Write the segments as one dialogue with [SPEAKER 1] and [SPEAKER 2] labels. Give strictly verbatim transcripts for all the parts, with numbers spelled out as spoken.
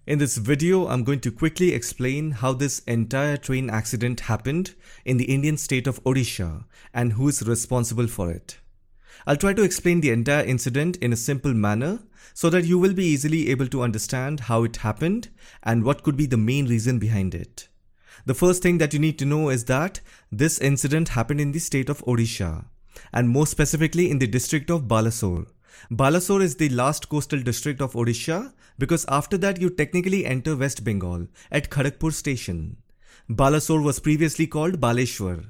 [SPEAKER 1] In this video, I'm going to quickly explain how this entire train accident happened in the Indian state of Odisha and who is responsible for it. I'll try to explain the entire incident in a simple manner so that you will be easily able to understand how it happened and what could be the main reason behind it. The first thing that you need to know is that this incident happened in the state of Odisha, and more specifically in the district of Balasore. Balasore is the last coastal district of Odisha because after that you technically enter West Bengal at Kharagpur station. Balasore was previously called Baleshwar.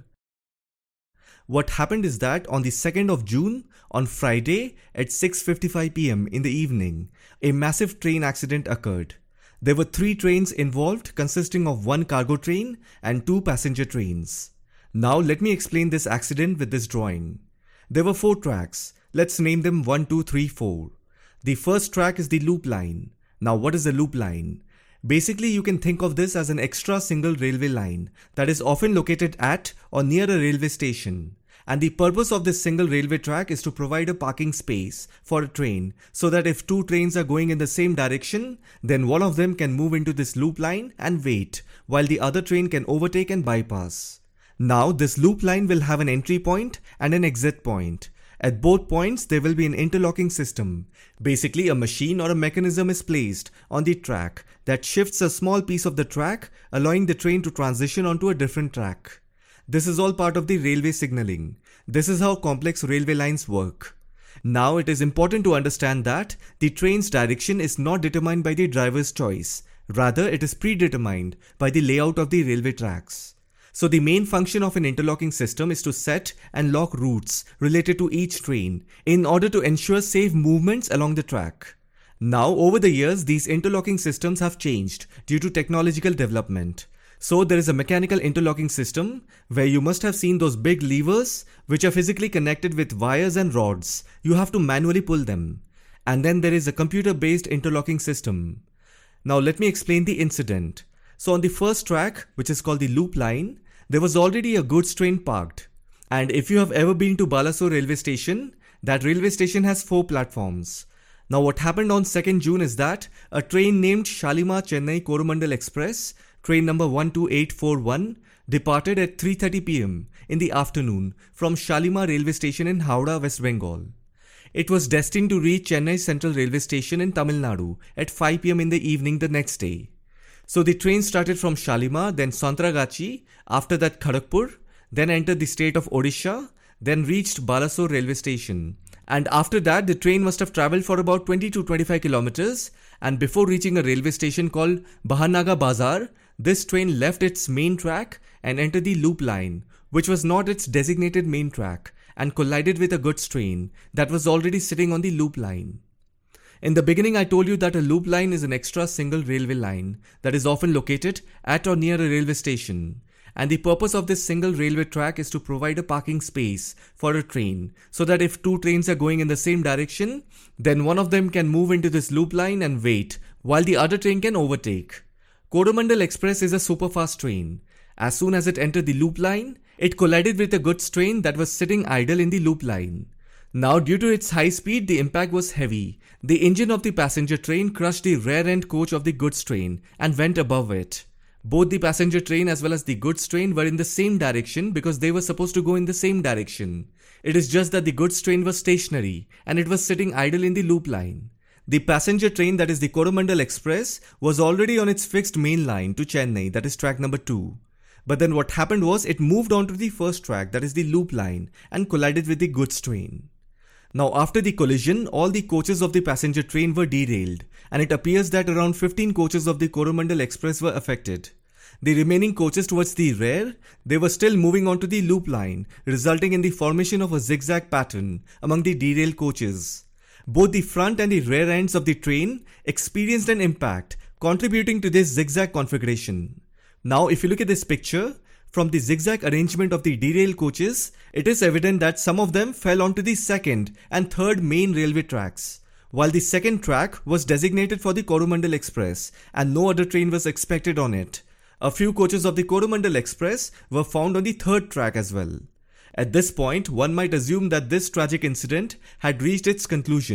[SPEAKER 1] What happened is that on the second of June, on Friday at six fifty-five p m in the evening, a massive train accident occurred. There were three trains involved consisting of one cargo train and two passenger trains. Now let me explain this accident with this drawing. There were four tracks. Let's name them one, two, three, four. The first track is the loop line. Now what is the loop line? Basically you can think of this as an extra single railway line that is often located at or near a railway station. And the purpose of this single railway track is to provide a parking space for a train so that if two trains are going in the same direction, then one of them can move into this loop line and wait while the other train can overtake and bypass. Now this loop line will have an entry point and an exit point. At both points, there will be an interlocking system. Basically, a machine or a mechanism is placed on the track that shifts a small piece of the track, allowing the train to transition onto a different track. This is all part of the railway signaling. This is how complex railway lines work. Now, it is important to understand that the train's direction is not determined by the driver's choice. Rather, it is predetermined by the layout of the railway tracks. So the main function of an interlocking system is to set and lock routes related to each train in order to ensure safe movements along the track. Now over the years these interlocking systems have changed due to technological development. So there is a mechanical interlocking system where you must have seen those big levers which are physically connected with wires and rods. You have to manually pull them. And then there is a computer based interlocking system. Now let me explain the incident. So on the first track, which is called the loop line, there was already a goods train parked. And if you have ever been to Balasore railway station, that railway station has four platforms. Now what happened on second June is that a train named Shalimar Chennai Coromandel Express, train number one two eight four one, departed at three thirty p m in the afternoon from Shalimar railway station in Howrah, West Bengal. It was destined to reach Chennai Central railway station in Tamil Nadu at five p m in the evening the next day. So the train started from Shalimar, then Santragachi, after that Kharagpur, then entered the state of Odisha, then reached Balasore railway station. And after that the train must have travelled for about twenty to twenty-five kilometers, and before reaching a railway station called Bahanaga Bazar, this train left its main track and entered the loop line, which was not its designated main track, and collided with a goods train that was already sitting on the loop line. In the beginning, I told you that a loop line is an extra single railway line that is often located at or near a railway station. And the purpose of this single railway track is to provide a parking space for a train so that if two trains are going in the same direction, then one of them can move into this loop line and wait while the other train can overtake. Coromandel Express is a superfast train. As soon as it entered the loop line, it collided with a goods train that was sitting idle in the loop line. Now due to its high speed, the impact was heavy. The engine of the passenger train crushed the rear end coach of the goods train and went above it. Both the passenger train as well as the goods train were in the same direction because they were supposed to go in the same direction. It is just that the goods train was stationary and it was sitting idle in the loop line. The passenger train, that is the Coromandel Express, was already on its fixed main line to Chennai, that is track number two. But then what happened was it moved on to the first track, that is the loop line, and collided with the goods train. Now after the collision, all the coaches of the passenger train were derailed, and it appears that around fifteen coaches of the Coromandel Express were affected. The remaining coaches towards the rear, they were still moving on to the loop line, resulting in the formation of a zigzag pattern among the derailed coaches. Both the front and the rear ends of the train experienced an impact, contributing to this zigzag configuration. Now if you look at this picture, from the zigzag arrangement of the derailed coaches, it is evident that some of them fell onto the second and third main railway tracks, while the second track was designated for the Coromandel Express and no other train was expected on it. A few coaches of the Coromandel Express were found on the third track as well. At this point, one might assume that this tragic incident had reached its conclusion.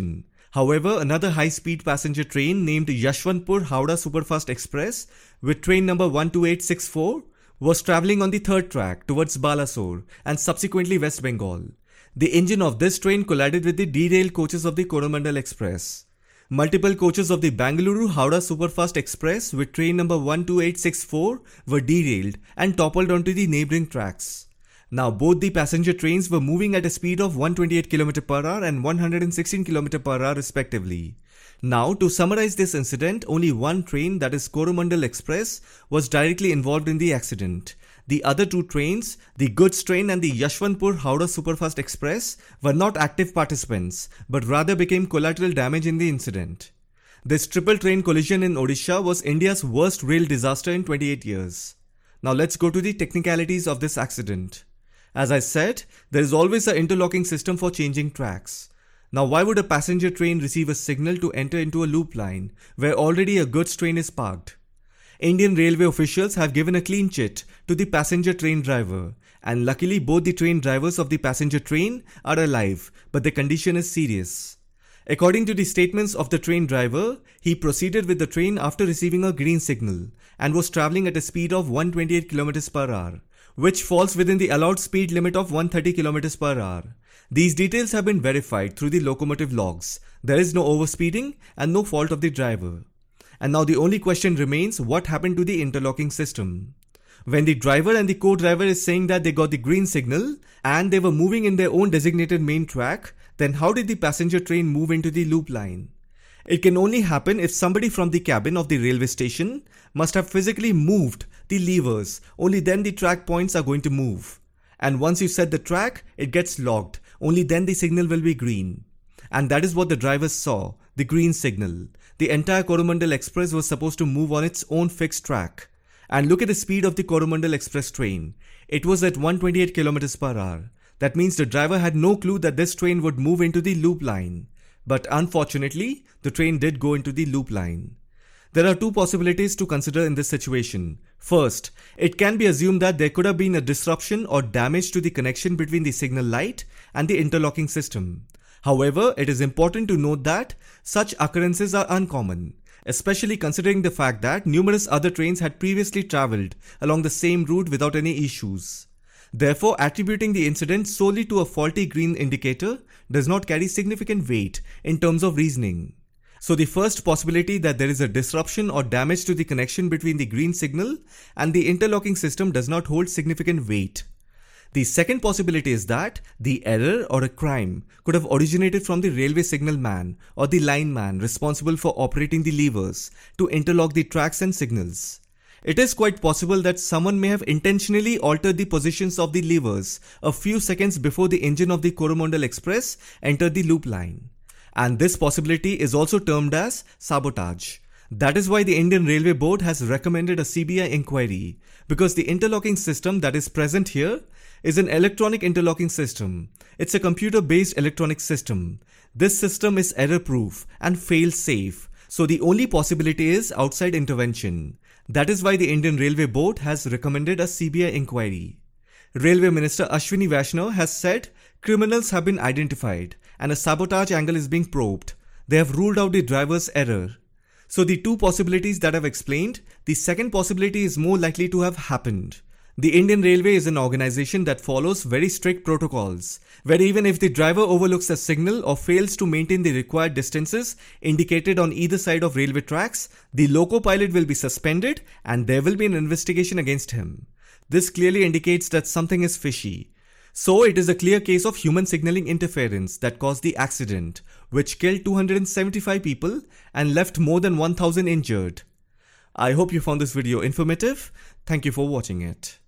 [SPEAKER 1] However, another high-speed passenger train named Yashwantpur-Howrah Superfast Express with train number one two eight six four was travelling on the third track towards Balasore and subsequently West Bengal. The engine of this train collided with the derailed coaches of the Coromandel Express. Multiple coaches of the Bangalore-Howrah Superfast Express with train number one two eight six four were derailed and toppled onto the neighbouring tracks. Now both the passenger trains were moving at a speed of one hundred twenty-eight kilometers per hour and one hundred sixteen kilometers per hour respectively. Now to summarize this incident, only one train, that is Coromandel Express, was directly involved in the accident. The other two trains, the goods train and the Yashwantpur-Howrah Superfast Express, were not active participants but rather became collateral damage in the incident. This triple train collision in Odisha was India's worst rail disaster in twenty-eight years. Now let's go to the technicalities of this accident. As I said, there is always an interlocking system for changing tracks. Now why would a passenger train receive a signal to enter into a loop line where already a goods train is parked? Indian Railway officials have given a clean chit to the passenger train driver, and luckily both the train drivers of the passenger train are alive, but the condition is serious. According to the statements of the train driver, he proceeded with the train after receiving a green signal and was travelling at a speed of one hundred twenty-eight kilometers per hour, which falls within the allowed speed limit of one hundred thirty kilometers per hour. These details have been verified through the locomotive logs. There is no overspeeding and no fault of the driver. And now the only question remains, what happened to the interlocking system? When the driver and the co-driver is saying that they got the green signal and they were moving in their own designated main track, then how did the passenger train move into the loop line? It can only happen if somebody from the cabin of the railway station must have physically moved the levers. Only then the track points are going to move. And once you set the track, it gets locked. Only then the signal will be green. And that is what the drivers saw, the green signal. The entire Coromandel Express was supposed to move on its own fixed track. And look at the speed of the Coromandel Express train. It was at one hundred twenty-eight kilometers per hour. That means the driver had no clue that this train would move into the loop line. But unfortunately, the train did go into the loop line. There are two possibilities to consider in this situation. First, it can be assumed that there could have been a disruption or damage to the connection between the signal light and the interlocking system. However, it is important to note that such occurrences are uncommon, especially considering the fact that numerous other trains had previously travelled along the same route without any issues. Therefore, attributing the incident solely to a faulty green indicator does not carry significant weight in terms of reasoning. So the first possibility, that there is a disruption or damage to the connection between the green signal and the interlocking system, does not hold significant weight. The second possibility is that the error or a crime could have originated from the railway signal man or the line man responsible for operating the levers to interlock the tracks and signals. It is quite possible that someone may have intentionally altered the positions of the levers a few seconds before the engine of the Coromandel Express entered the loop line. And this possibility is also termed as sabotage. That is why the Indian Railway Board has recommended a C B I inquiry, because the interlocking system that is present here is an electronic interlocking system. It's a computer-based electronic system. This system is error-proof and fail-safe, so the only possibility is outside intervention. That is why the Indian Railway Board has recommended a C B I inquiry. Railway Minister Ashwini Vaishnaw has said criminals have been identified and a sabotage angle is being probed. They have ruled out the driver's error. So the two possibilities that I've explained, the second possibility is more likely to have happened. The Indian Railway is an organization that follows very strict protocols, where even if the driver overlooks a signal or fails to maintain the required distances indicated on either side of railway tracks, the loco pilot will be suspended and there will be an investigation against him. This clearly indicates that something is fishy. So it is a clear case of human signaling interference that caused the accident, which killed two hundred seventy-five people and left more than one thousand injured. I hope you found this video informative. Thank you for watching it.